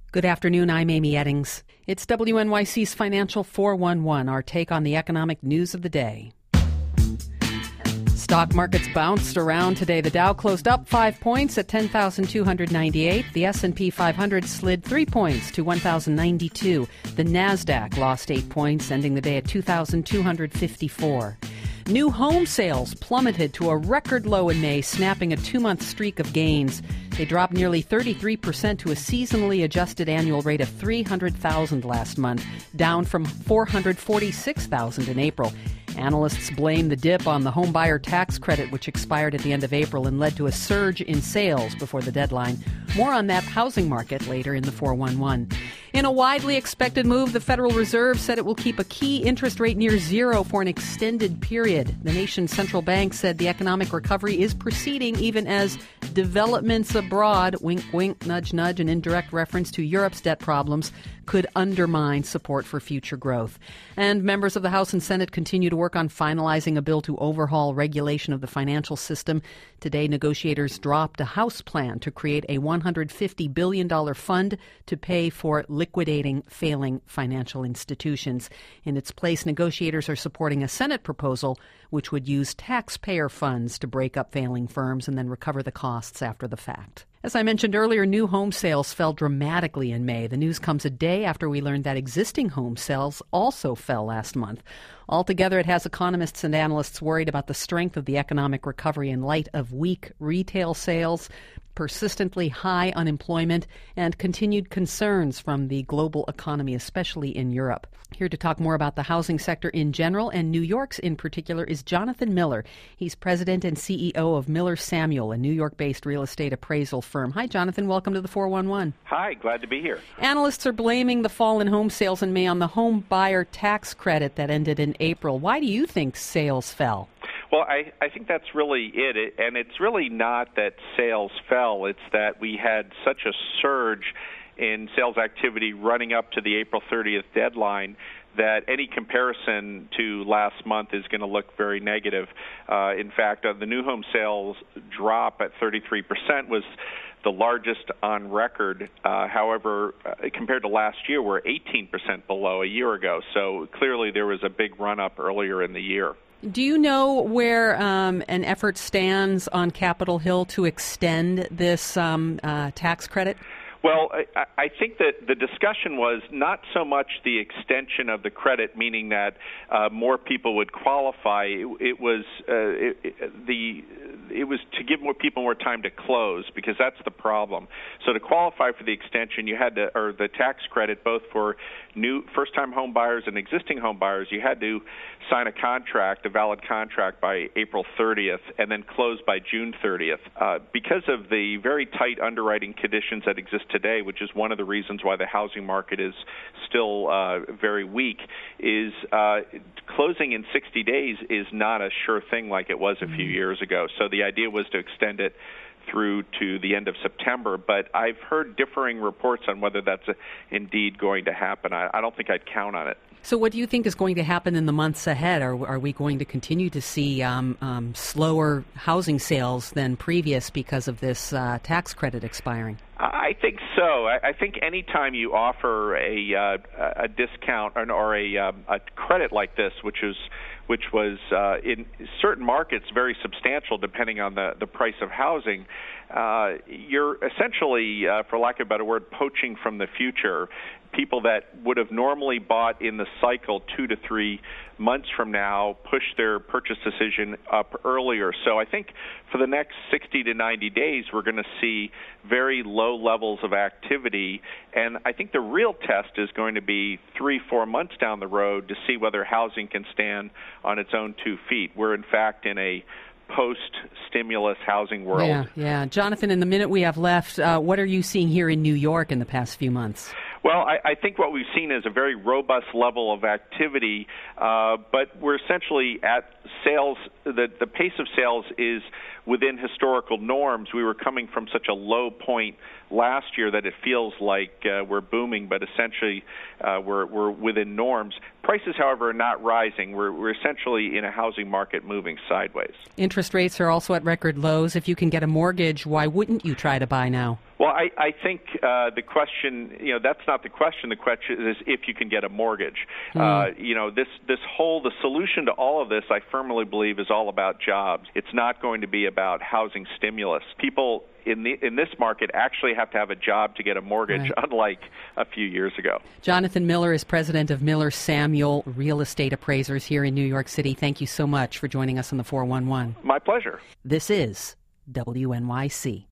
Good afternoon, I'm Amy Eddings. It's WNYC's Financial 411, our take on the economic news of the day. Stock markets bounced around today. The Dow closed up 5 points at 10,298. The S&P 500 slid 3 points to 1,092. The Nasdaq lost 8 points, ending the day at 2,254. New home sales plummeted to a record low in May, snapping a 2-month streak of gains. They dropped nearly 33% to a seasonally adjusted annual rate of 300,000 last month, down from 446,000 in April. Analysts blame the dip on the home buyer tax credit, which expired at the end of April and led to a surge in sales before the deadline. More on that housing market later in the 411. In a widely expected move, the Federal Reserve said it will keep a key interest rate near zero for an extended period. The nation's central bank said the economic recovery is proceeding even as developments abroad, wink, wink, nudge, nudge, an indirect reference to Europe's debt problems, could undermine support for future growth. And members of the House and Senate continue to work on finalizing a bill to overhaul regulation of the financial system. Today, negotiators dropped a House plan to create a $150 billion fund to pay for liquidating failing financial institutions. In its place, negotiators are supporting a Senate proposal which would use taxpayer funds to break up failing firms and then recover the costs after the fact. As I mentioned earlier, new home sales fell dramatically in May. The news comes a day after we learned that existing home sales also fell last month. Altogether, it has economists and analysts worried about the strength of the economic recovery in light of weak retail sales, persistently high unemployment, and continued concerns from the global economy, especially in Europe. Here to talk more about the housing sector in general and New York's in particular is Jonathan Miller. He's president and CEO of Miller Samuel, a New York-based real estate appraisal firm. Hi, Jonathan. Welcome to the 411. Hi, glad to be here. Analysts are blaming the fall in home sales in May on the home buyer tax credit that ended in April. Why do you think sales fell? Well, I think that's really it. And it's really not that sales fell. It's that we had such a surge in sales activity running up to the April 30th deadline that any comparison to last month is going to look very negative. In fact, the new home sales drop at 33% was the largest on record. However, compared to last year, we're 18% below a year ago. So clearly there was a big run-up earlier in the year. Do you know where an effort stands on Capitol Hill to extend this tax credit? Well, I think that the discussion was not so much the extension of the credit, meaning that more people would qualify. It was to give more people more time to close, because that's the problem. So to qualify for the extension, you had to, or the tax credit, both for new first-time home buyers and existing home buyers, you had to sign a contract, a valid contract, by April 30th and then close by June 30th. Because of the very tight underwriting conditions that exist today, which is one of the reasons why the housing market is still very weak, is closing in 60 days is not a sure thing like it was a few years ago. So the idea was to extend it through to the end of September, but I've heard differing reports on whether that's indeed going to happen. I don't think I'd count on it. So what do you think is going to happen in the months ahead? Are we going to continue to see slower housing sales than previous because of this tax credit expiring? I think so. I think any time you offer a discount or a credit like this, which was in certain markets very substantial depending on the price of housing, you're essentially, for lack of a better word, poaching from the future. People that would have normally bought in the cycle 2 to 3 months from now push their purchase decision up earlier. So I think for the next 60 to 90 days, we're going to see very low levels of activity. And I think the real test is going to be 3-4 months down the road to see whether housing can stand on its own 2 feet. We're, in fact, in a post-stimulus housing world. Yeah. Jonathan, in the minute we have left, what are you seeing here in New York in the past few months? Well, I think what we've seen is a very robust level of activity, but we're essentially at sales, the pace of sales is within historical norms. We were coming from such a low point last year that it feels like we're booming, but essentially we're within norms. Prices, however, are not rising. We're essentially in a housing market moving sideways. Interest rates are also at record lows. If you can get a mortgage, why wouldn't you try to buy now? Well, I think the question, that's not the question. The question is if you can get a mortgage. The solution to all of this, I firmly believe, is all about jobs. It's not going to be about housing stimulus. People in this market actually have to have a job to get a mortgage, right, unlike a few years ago. Jonathan Miller is president of Miller Samuel Real Estate Appraisers here in New York City. Thank you so much for joining us on the 411. My pleasure. This is WNYC.